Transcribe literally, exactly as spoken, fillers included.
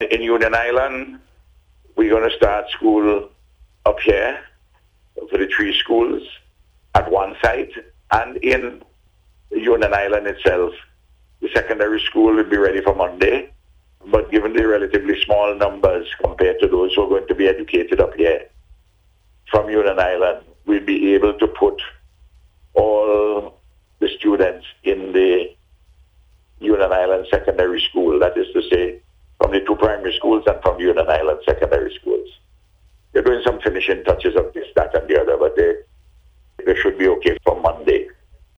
in Union Island, we're going to start school up here for the three schools at one site, and in Union Island itself, the secondary school will be ready for Monday. But given the relatively small numbers compared to those who are going to be educated up here from Union Island, we'll be able to put all the students in the Union Island Secondary School. That is to say, from the two primary schools and from Union Island Secondary Schools. They're doing some finishing touches of this, that, and the other, but they, they should be okay for Monday.